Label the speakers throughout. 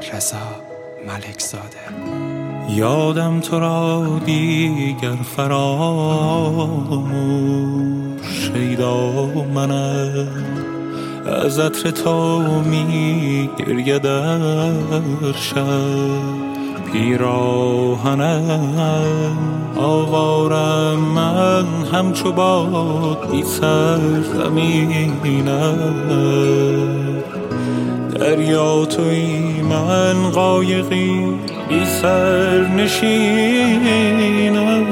Speaker 1: رضا ملکزاده.
Speaker 2: یادم تو را دیگر فراموش شیدا منم، از عطر تو می گریه در شب پیراهنم. آوارم من همچو باد بی سرزمینم، دریا تویی من قایقی بی سر نشینم.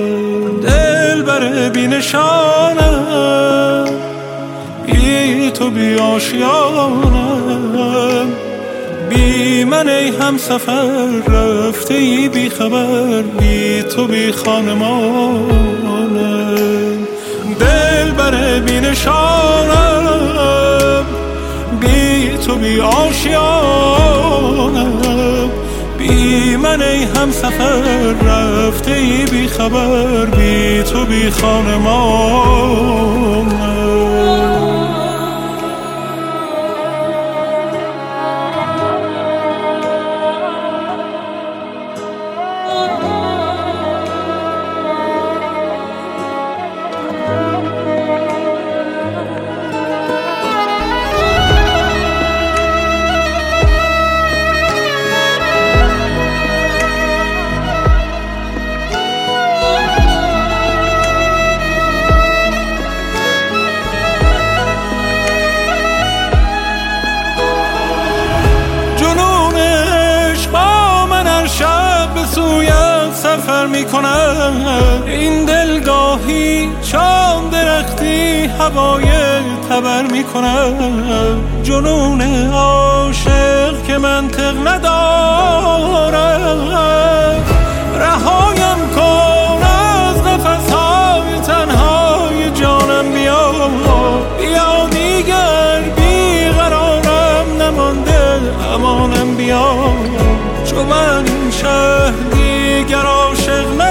Speaker 2: دلبر بی نشانم، بی تو بی آشیانم، بی من ای همسفر رفته ای بی خبر، بی تو بی خانمانم. دلبر بی نشانم، بی تو بی آشیانم، بی من ای همسفر رفته ای بی خبر، بی تو بی خانمانم. سفر میکنم این دلگاهی، چام درختی هوای تبر میکنم. جنون عاشق که منطق ندارم، رهایم کن از نفسهای تنهای جانم. بیا بیا دیگر بیقرارم نمانده امانم. بیا چون من این شهر دیگر عاشق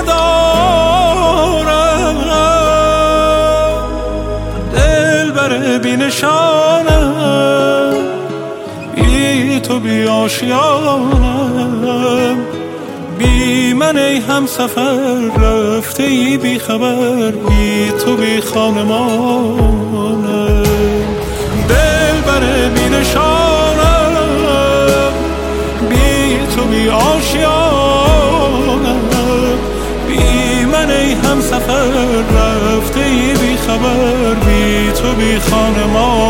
Speaker 2: ندارم. دلبر بی نشانم، بی تو بی آشیانم، بی من ای همسفر رفته ای بی خبر، بی تو بی خانمانم. دلبر بی نشانم، بی تو بی آشیانم، بی من ای همسفر رفته ای بی خبر، بی تو بی خانمان.